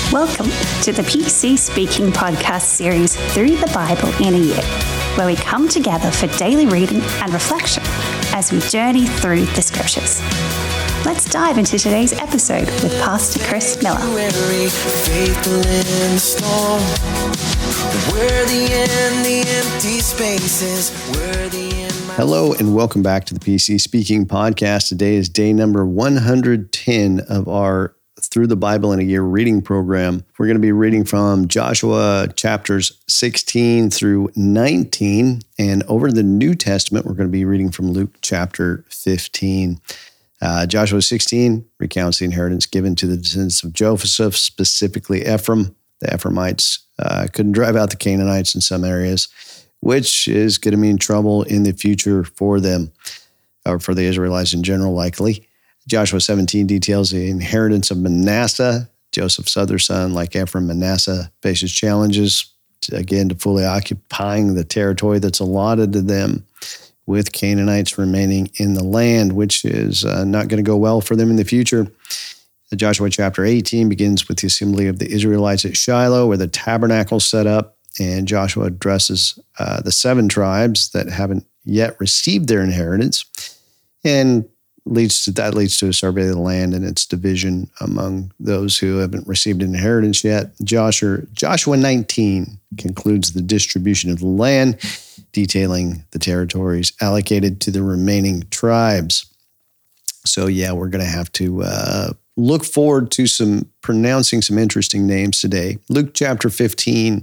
Welcome to the PC Speaking podcast series Through the Bible in a Year, where we come together for daily reading and reflection as we journey through the scriptures. Let's dive into today's episode with Pastor Chris Miller. Faithful in the storm, worthy in the empty spaces, worthy in my... Hello and welcome back to the PC Speaking podcast. Today is day number 110 of our Through the Bible in a Year reading program. We're going to be reading from Joshua chapters 16 through 19, and over the New Testament, we're going to be reading from Luke chapter 15. Joshua 16 recounts the inheritance given to the descendants of Joseph, specifically Ephraim. The Ephraimites couldn't drive out the Canaanites in some areas, which is going to mean trouble in the future for them, or for the Israelites in general, likely. Joshua 17 details the inheritance of Manasseh. Joseph's other son, like Ephraim, Manasseh faces challenges, to fully occupying the territory that's allotted to them, with Canaanites remaining in the land, which is not going to go well for them in the future. Joshua chapter 18 begins with the assembly of the Israelites at Shiloh, where the tabernacle is set up, and Joshua addresses the 7 tribes that haven't yet received their inheritance, and leads to a survey of the land and its division among those who haven't received an inheritance yet. Joshua 19 concludes the distribution of the land, detailing the territories allocated to the remaining tribes. So we're going to have to look forward to pronouncing some interesting names today. Luke chapter 15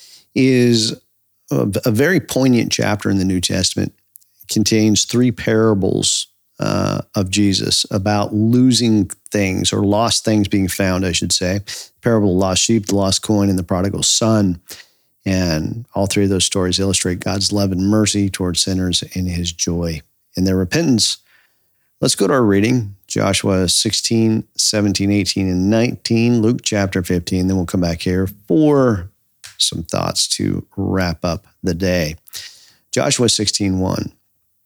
is a very poignant chapter in the New Testament. It contains 3 parables of Jesus about losing things, or lost things being found, I should say. The parable of the lost sheep, the lost coin, and the prodigal son. And all 3 of those stories illustrate God's love and mercy towards sinners and his joy in their repentance. Let's go to our reading, Joshua 16, 17, 18, and 19, Luke chapter 15. Then we'll come back here for some thoughts to wrap up the day. Joshua 16:1.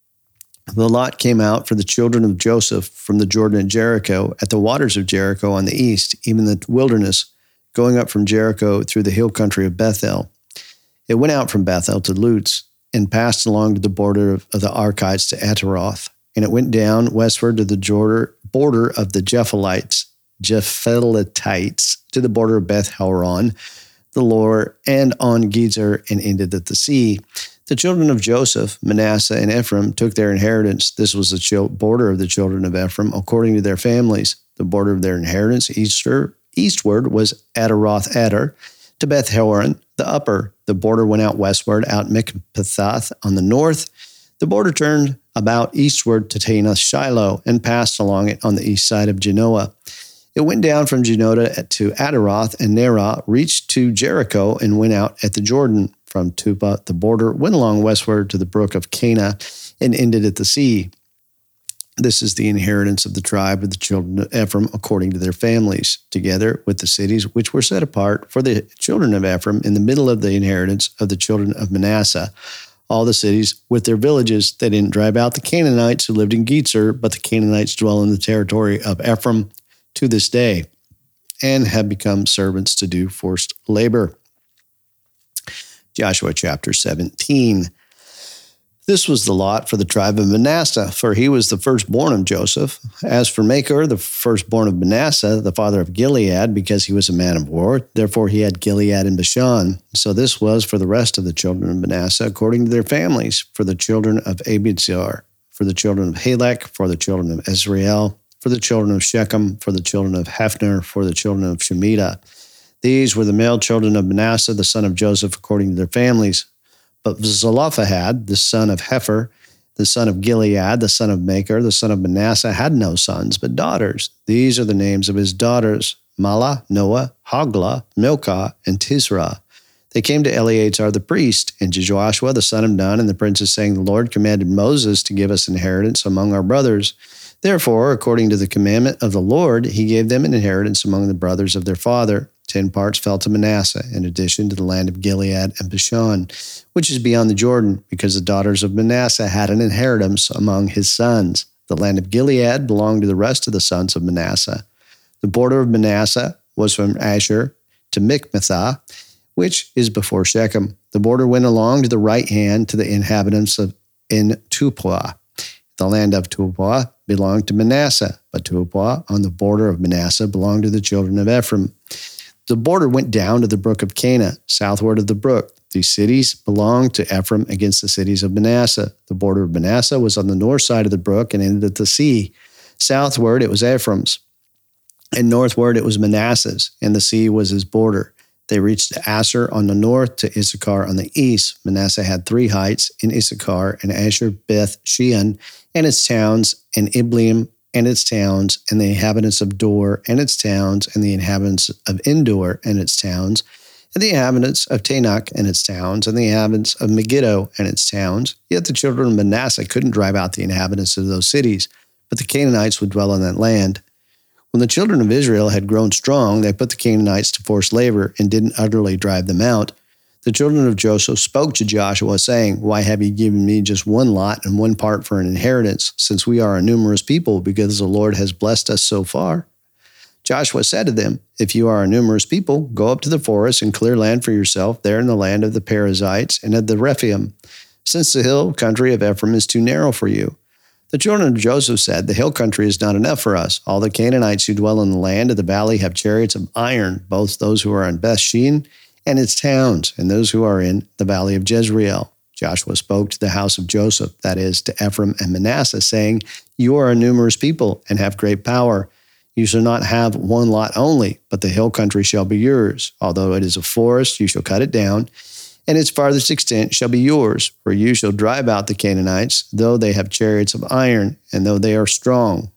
The lot came out for the children of Joseph from the Jordan at Jericho, at the waters of Jericho on the east, even the wilderness, going up from Jericho through the hill country of Bethel. It went out from Bethel to Luz, and passed along to the border of the Arkites to Ataroth. And it went down westward to the border of the Japhelitites, to the border of Beth Horon, the lower, and on Gezer, and ended at the sea. The children of Joseph, Manasseh, and Ephraim took their inheritance. This was the border of the children of Ephraim, according to their families. The border of their inheritance eastward was Ataroth-Adar to Beth Horon, the upper. The border went out westward, out Mikpathath on the north. The border turned about eastward to Taanath Shiloh, and passed along it on the east side of Genoa. It went down from Genoa to Ataroth, and Nerah, reached to Jericho, and went out at the Jordan. From Tubah, the border went along westward to the brook of Cana, and ended at the sea. This is the inheritance of the tribe of the children of Ephraim, according to their families, together with the cities which were set apart for the children of Ephraim in the middle of the inheritance of the children of Manasseh. All the cities with their villages. They didn't drive out the Canaanites who lived in Gezer, but the Canaanites dwell in the territory of Ephraim to this day, and have become servants to do forced labor. Joshua chapter 17. This was the lot for the tribe of Manasseh, for he was the firstborn of Joseph. As for Machir, the firstborn of Manasseh, the father of Gilead, because he was a man of war, therefore he had Gilead and Bashan. So this was for the rest of the children of Manasseh, according to their families, for the children of Abiezer, for the children of Halek, for the children of Ezrael, for the children of Shechem, for the children of Hephner, for the children of Shemitah. These were the male children of Manasseh, the son of Joseph, according to their families. But Zelophehad, the son of Hepher, the son of Gilead, the son of Machir, the son of Manasseh, had no sons, but daughters. These are the names of his daughters: Mahlah, Noah, Hoglah, Milcah, and Tisra. They came to Eleazar the priest, and to Joshua the son of Nun, and the princes, saying, The Lord commanded Moses to give us inheritance among our brothers. Therefore, according to the commandment of the Lord, he gave them an inheritance among the brothers of their father. 10 parts fell to Manasseh, in addition to the land of Gilead and Bashan, which is beyond the Jordan, because the daughters of Manasseh had an inheritance among his sons. The land of Gilead belonged to the rest of the sons of Manasseh. The border of Manasseh was from Asher, to Michmethah, which is before Shechem. The border went along to the right hand to the inhabitants of En-Tupua. The land of Tupua belonged to Manasseh, but Tupua on the border of Manasseh belonged to the children of Ephraim. The border went down to the brook of Cana, southward of the brook. These cities belonged to Ephraim against the cities of Manasseh. The border of Manasseh was on the north side of the brook and ended at the sea. Southward it was Ephraim's, and northward it was Manasseh's, and the sea was his border. They reached Asher on the north to Issachar on the east. Manasseh had 3 heights in Issachar, and Asher Beth Shean and its towns, and Ibleam and its towns, and the inhabitants of Dor and its towns, and the inhabitants of Endor and its towns, and the inhabitants of Tanakh and its towns, and the inhabitants of Megiddo and its towns. Yet the children of Manasseh couldn't drive out the inhabitants of those cities, but the Canaanites would dwell in that land. When the children of Israel had grown strong, they put the Canaanites to forced labor and didn't utterly drive them out. The children of Joseph spoke to Joshua, saying, "Why have you given me just one lot and one part for an inheritance, since we are a numerous people, because the Lord has blessed us so far?" Joshua said to them, "If you are a numerous people, go up to the forest and clear land for yourself there in the land of the Perizzites and of the Rephaim, since the hill country of Ephraim is too narrow for you." The children of Joseph said, "The hill country is not enough for us. All the Canaanites who dwell in the land of the valley have chariots of iron, both those who are in Beth-shean and its towns, and those who are in the valley of Jezreel." Joshua spoke to the house of Joseph, that is, to Ephraim and Manasseh, saying, "You are a numerous people and have great power. You shall not have one lot only, but the hill country shall be yours. Although it is a forest, you shall cut it down, and its farthest extent shall be yours, for you shall drive out the Canaanites, though they have chariots of iron, and though they are strong."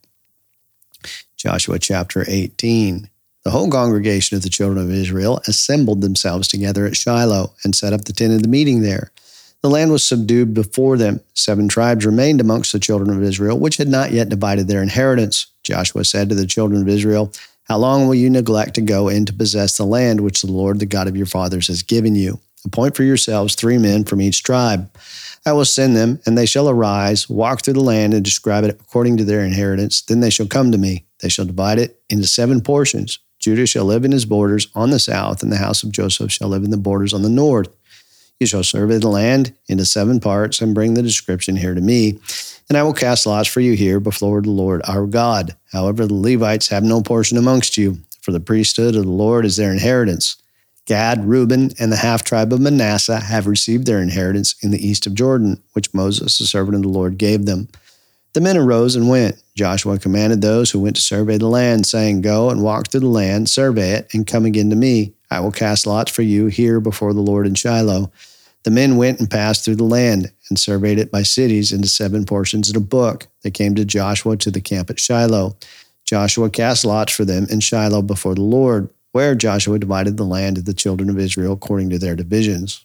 Joshua chapter 18. The whole congregation of the children of Israel assembled themselves together at Shiloh and set up the tent of the meeting there. The land was subdued before them. 7 tribes remained amongst the children of Israel, which had not yet divided their inheritance. Joshua said to the children of Israel, "How long will you neglect to go in to possess the land which the Lord, the God of your fathers, has given you? Appoint for yourselves 3 men from each tribe. I will send them, and they shall arise, walk through the land, and describe it according to their inheritance. Then they shall come to me. They shall divide it into 7 portions. Judah shall live in his borders on the south, and the house of Joseph shall live in the borders on the north. You shall survey the land into 7 parts, and bring the description here to me, and I will cast lots for you here before the Lord our God. However, the Levites have no portion amongst you, for the priesthood of the Lord is their inheritance. Gad, Reuben, and the half-tribe of Manasseh have received their inheritance in the east of Jordan, which Moses, the servant of the Lord, gave them." The men arose and went. Joshua commanded those who went to survey the land, saying, "Go and walk through the land, survey it, and come again to me. I will cast lots for you here before the Lord in Shiloh." The men went and passed through the land and surveyed it by cities into 7 portions in a book. They came to Joshua to the camp at Shiloh. Joshua cast lots for them in Shiloh before the Lord, where Joshua divided the land of the children of Israel according to their divisions.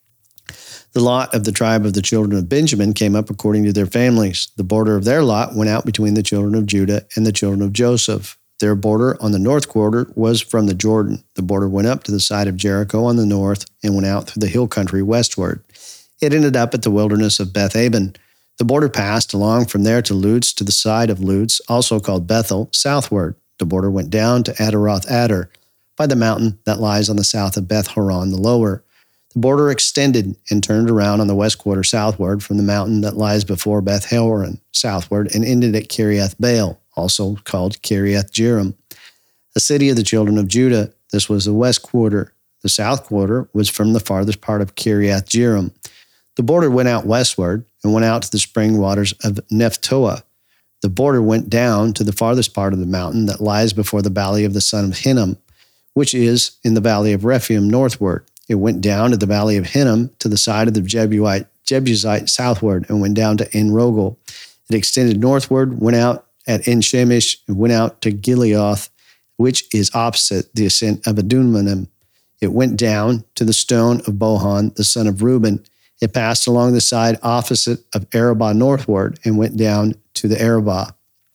The lot of the tribe of the children of Benjamin came up according to their families. The border of their lot went out between the children of Judah and the children of Joseph. Their border on the north quarter was from the Jordan. The border went up to the side of Jericho on the north and went out through the hill country westward. It ended up at the wilderness of Beth-aben. The border passed along from there to Luz, to the side of Luz, also called Bethel, southward. The border went down to Adaroth-Adar, by the mountain that lies on the south of Beth-horon the lower. The border extended and turned around on the west quarter southward from the mountain that lies before Beth-horon southward and ended at Kiriath-baal, also called Kiriath-jearim, a city of the children of Judah. This was the west quarter. The south quarter was from the farthest part of Kiriath-jearim. The border went out westward and went out to the spring waters of Nephtoah. The border went down to the farthest part of the mountain that lies before the valley of the son of Hinnom, which is in the valley of Rephaim northward. It went down to the valley of Hinnom to the side of the Jebusite southward and went down to En-rogel. It extended northward, went out at En-shemesh, and went out to Gileoth, which is opposite the ascent of Adummanim. It went down to the stone of Bohan, the son of Reuben. It passed along the side opposite of Arabah northward and went down to the Arabah.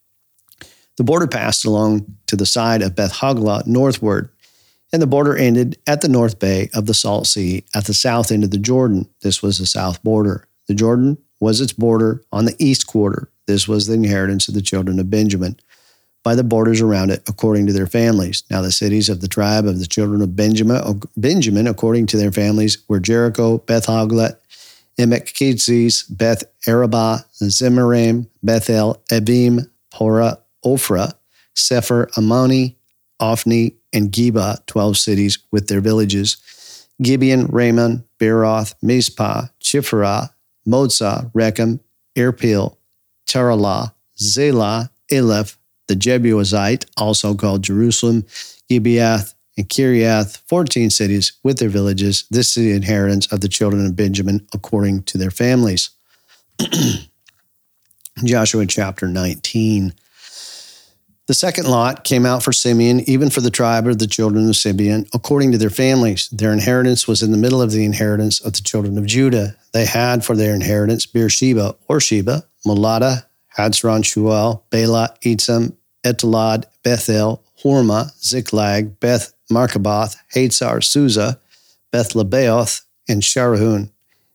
The border passed along to the side of Beth-hoglah northward, and the border ended at the north bay of the Salt Sea at the south end of the Jordan. This was the south border. The Jordan was its border on the east quarter. This was the inheritance of the children of Benjamin. by the borders around it, according to their families. Now the cities of the tribe of the children of Benjamin, according to their families, were Jericho, Beth Hogla, Emek-Keziz, Beth Arabah, Zemaraim, Bethel, Abim, Porah, Ophrah, Sephar, Ammoni, Ophni, and Geba, 12 cities with their villages. Gibeon, Ramon, Beeroth, Mizpah, Chipharah, Modzah, Rechem, Irpil, Taralah, Zelah, Eleph, the Jebusite, also called Jerusalem, Gibeath, and Kiriath, 14 cities with their villages. This is the inheritance of the children of Benjamin according to their families. Joshua chapter 19. The second lot came out for Simeon, even for the tribe of the children of Simeon, according to their families. Their inheritance was in the middle of the inheritance of the children of Judah. They had for their inheritance Beersheba, or Sheba, Molada, Hatzron, Shual, Bela, Etzam, Etalad, Bethel, Hormah, Ziklag, Beth Markaboth, Hatzar, Susa, Beth Lebaoth, and Sharahun.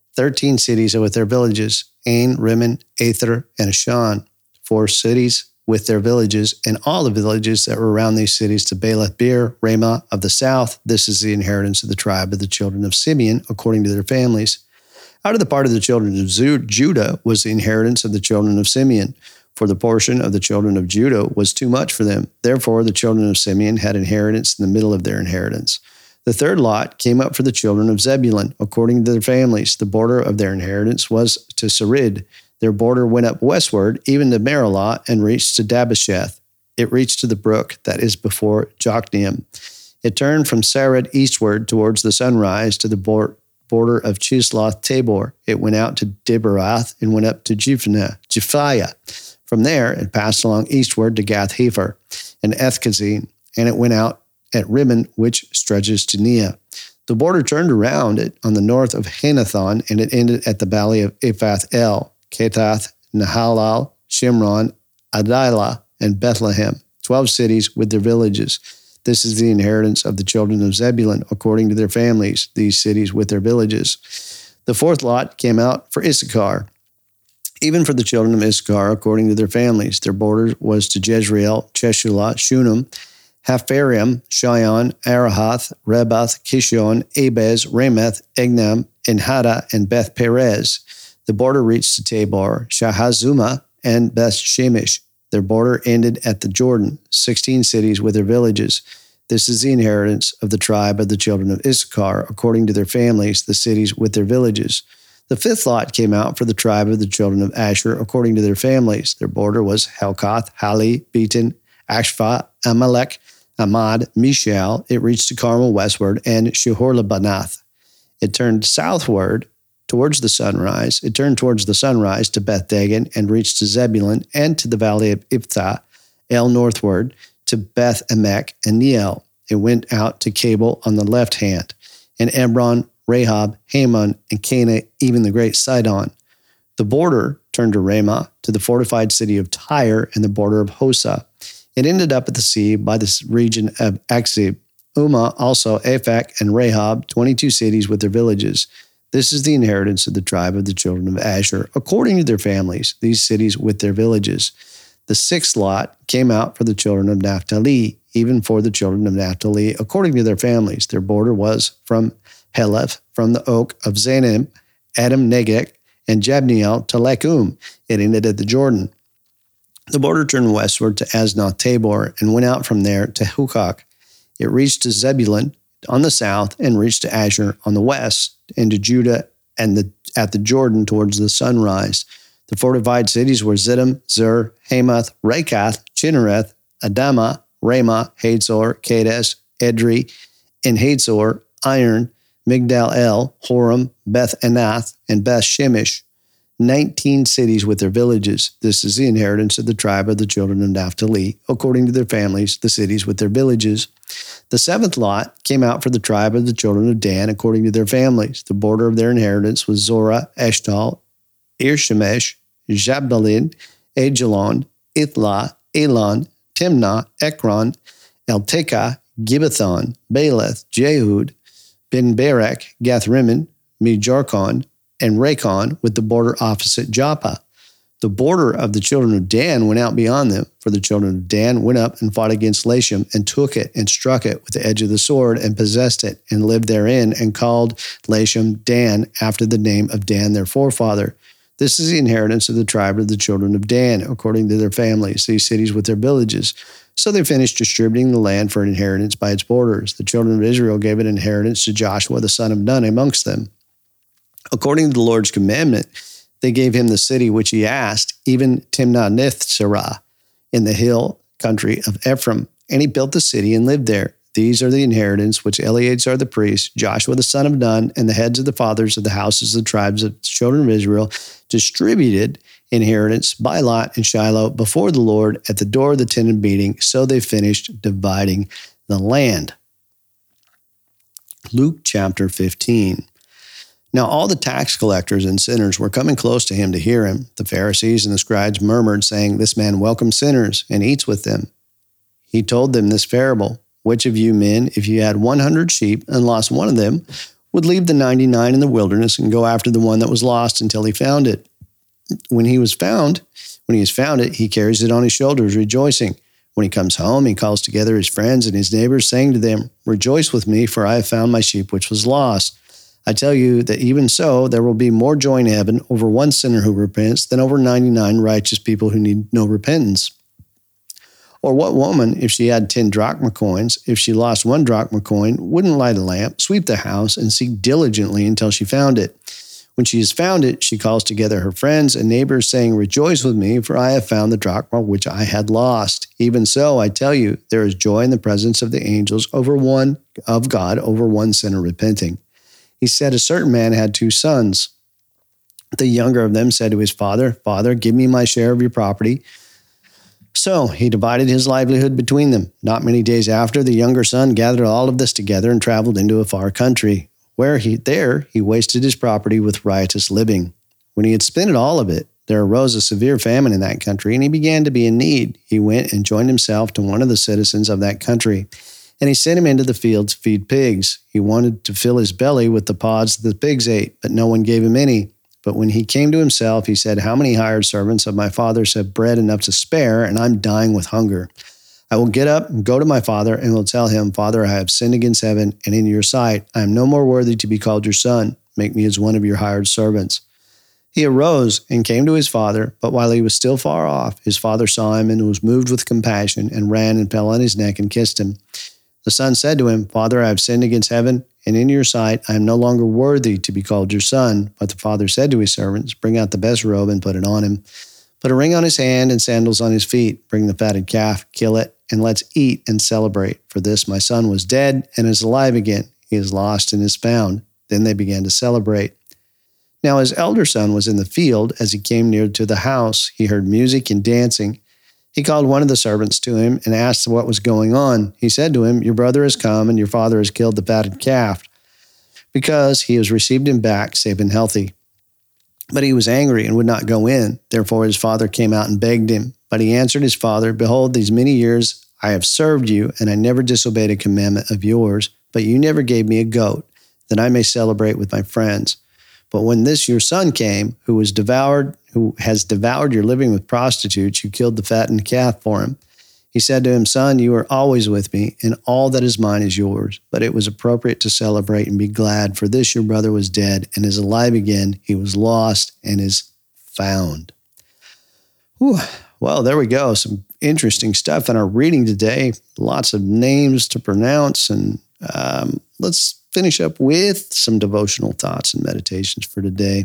13 cities with their villages, Ain, Rimmon, Aether, and Ashan. 4 cities with their villages, and all the villages that were around these cities to Baalath Beer, Ramah of the south. This is the inheritance of the tribe of the children of Simeon, according to their families. Out of the part of the children of Judah was the inheritance of the children of Simeon, for the portion of the children of Judah was too much for them. Therefore, the children of Simeon had inheritance in the middle of their inheritance. The third lot came up for the children of Zebulun, according to their families. The border of their inheritance was to Sarid. Their border went up westward, even to Merilah, and reached to Dabbesheth. It reached to the brook that is before Jokneam. It turned from Sarid eastward towards the sunrise to the border of Chisloth Tabor. It went out to Diberath and went up to Japhiah. From there, it passed along eastward to Gath-Hepher and Ethkazin, and it went out at Rimmon, which stretches to Neah. The border turned around it on the north of Hanathon, and it ended at the valley of Ephath-El, Ketath, Nahalal, Shimron, Adilah, and Bethlehem, 12 cities with their villages. This is the inheritance of the children of Zebulun, according to their families, these cities with their villages. The fourth lot came out for Issachar, even for the children of Issachar, according to their families. Their border was to Jezreel, Cheshulah, Shunem, Hapharim, Shion, Arahath, Rebath, Kishon, Abez, Rameth, Egnam, Enhada, and Beth Perez. The border reached to Tabor, Shahazuma, and Beth Shemesh. Their border ended at the Jordan, 16 cities with their villages. This is the inheritance of the tribe of the children of Issachar, according to their families, the cities with their villages. The fifth lot came out for the tribe of the children of Asher, according to their families. Their border was Helkath, Hali, Beaton, Ashva, Amalek, Amad, Mishael. It reached to Carmel westward, and Shehor-Libanath. It turned southward towards the sunrise. It turned towards the sunrise to Beth Dagon and reached to Zebulun and to the valley of Iphtah, El northward to Beth Emek and Neiel. It went out to Cable on the left hand, and Ebron, Rahab, Haman, and Cana, even the great Sidon. The border turned to Ramah, to the fortified city of Tyre and the border of Hosa. It ended up at the sea by the region of Akzib. Umah, also Aphek and Rahab, 22 cities with their villages. This is the inheritance of the tribe of the children of Asher, according to their families, these cities with their villages. The sixth lot came out for the children of Naphtali, even for the children of Naphtali, according to their families. Their border was from Heleph, from the oak of Zanim, Adam Negek, and Jabneel to Lakum. It ended at the Jordan. The border turned westward to Aznoth Tabor and went out from there to Hukok. It reached to Zebulun on the south and reached to Asher on the west, and to Judah and at the Jordan towards the sunrise. The fortified cities were Ziddim, Zur, Hamath, Rekath, Chinnereth, Adamah, Ramah, Hadzor, Kadesh, Edrei, and Hadzor, Iron, Migdal El, Horem, Beth Anath, and Beth Shemesh, 19 cities with their villages. This is the inheritance of the tribe of the children of Naphtali, according to their families, the cities with their villages. The seventh lot came out for the tribe of the children of Dan, according to their families. The border of their inheritance was Zorah, Eshtal, Irshemesh, Jabbalin, Ajalon, Ithlah, Elon, Timnah, Ekron, Eltekah, Gibbethon, Baalath, Jehud, Ben Barak, Gath-Rimmon, Mejarkon, and Rakon, with the border opposite Joppa. The border of the children of Dan went out beyond them, for the children of Dan went up and fought against Lasham and took it and struck it with the edge of the sword and possessed it and lived therein and called Lasham Dan after the name of Dan their forefather. This is the inheritance of the tribe of the children of Dan, according to their families, these cities with their villages. So they finished distributing the land for an inheritance by its borders. The children of Israel gave an inheritance to Joshua the son of Nun amongst them. According to the Lord's commandment, they gave him the city which he asked, even Timnath-serah, in the hill country of Ephraim. And he built the city and lived there. These are the inheritance which Eleazar the priest, Joshua the son of Nun, and the heads of the fathers of the houses of the tribes of the children of Israel distributed inheritance by lot in Shiloh before the Lord at the door of the tent of meeting. So they finished dividing the land. Luke chapter 15. Now all the tax collectors and sinners were coming close to him to hear him. The Pharisees and the scribes murmured, saying, "This man welcomes sinners and eats with them." He told them this parable: "Which of you men, if you had 100 sheep and lost one of them, would leave the 99 in the wilderness and go after the one that was lost until he found it? When he has found it, he carries it on his shoulders, rejoicing. When he comes home, he calls together his friends and his neighbors, saying to them, 'Rejoice with me, for I have found my sheep which was lost.' I tell you that even so, there will be more joy in heaven over one sinner who repents than over 99 righteous people who need no repentance. Or what woman, if she had 10 drachma coins, if she lost one drachma coin, wouldn't light a lamp, sweep the house, and seek diligently until she found it? When she has found it, she calls together her friends and neighbors, saying, 'Rejoice with me, for I have found the drachma which I had lost.' Even so, I tell you, there is joy in the presence of the angels over one sinner repenting." He said, "A certain man had 2 sons. The younger of them said to his father, 'Father, give me my share of your property.' So he divided his livelihood between them. Not many days after, the younger son gathered all of this together and traveled into a far country, where he wasted his property with riotous living. When he had spent all of it, there arose a severe famine in that country, and he began to be in need. He went and joined himself to one of the citizens of that country, and he sent him into the field to feed pigs. He wanted to fill his belly with the pods that the pigs ate, but no one gave him any. But when he came to himself, he said, 'How many hired servants of my father's have bread enough to spare, and I'm dying with hunger? I will get up and go to my father, and will tell him, Father, I have sinned against heaven and in your sight. I am no more worthy to be called your son. Make me as one of your hired servants.' He arose and came to his father, but while he was still far off, his father saw him and was moved with compassion, and ran and fell on his neck and kissed him. The son said to him, 'Father, I have sinned against heaven and in your sight. I am no longer worthy to be called your son.' But the father said to his servants, 'Bring out the best robe and put it on him. Put a ring on his hand and sandals on his feet. Bring the fatted calf, kill it, and let's eat and celebrate. For this my son was dead and is alive again. He is lost and is found.' Then they began to celebrate. Now his elder son was in the field. As he came near to the house, he heard music and dancing. He called one of the servants to him and asked what was going on. He said to him, 'Your brother has come, and your father has killed the fatted calf, because he has received him back safe and healthy.' But he was angry and would not go in. Therefore his father came out and begged him. But he answered his father, 'Behold, these many years I have served you, and I never disobeyed a commandment of yours. But you never gave me a goat, that I may celebrate with my friends. But when this your son came, who has devoured your living with prostitutes, you killed the fattened calf for him.' He said to him, 'Son, you are always with me, and all that is mine is yours. But it was appropriate to celebrate and be glad, for this your brother was dead and is alive again. He was lost and is found.'" Whew. Well, there we go. Some interesting stuff in our reading today. Lots of names to pronounce, and let's finish up with some devotional thoughts and meditations for today.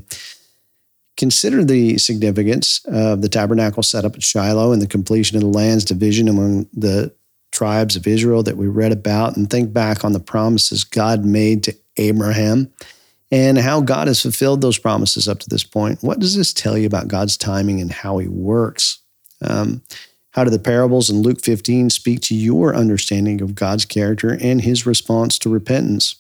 Consider the significance of the tabernacle set up at Shiloh and the completion of the land's division among the tribes of Israel that we read about, and think back on the promises God made to Abraham and how God has fulfilled those promises up to this point. What does this tell you about God's timing and how he works? How do the parables in Luke 15 speak to your understanding of God's character and his response to repentance?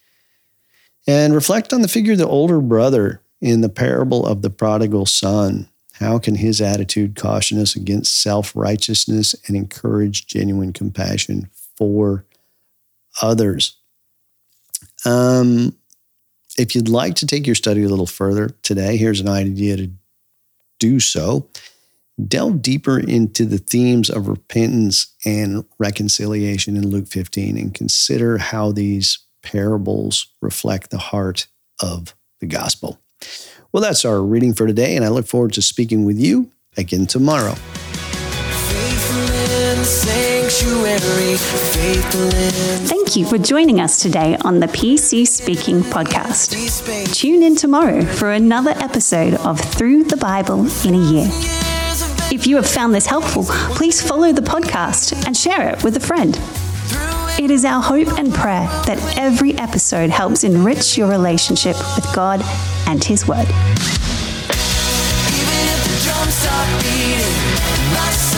And reflect on the figure of the older brother in the parable of the prodigal son. How can his attitude caution us against self-righteousness and encourage genuine compassion for others? If you'd like to take your study a little further today, here's an idea to do so, delve deeper into the themes of repentance and reconciliation in Luke 15 and consider how these parables reflect the heart of the gospel. Well, that's our reading for today, and I look forward to speaking with you again tomorrow. Thank you for joining us today on the PC Speaking podcast. Tune in tomorrow for another episode of Through the Bible in a Year. If you have found this helpful, please follow the podcast and share it with a friend. It is our hope and prayer that every episode helps enrich your relationship with God and His Word. Even if the drums stop beating,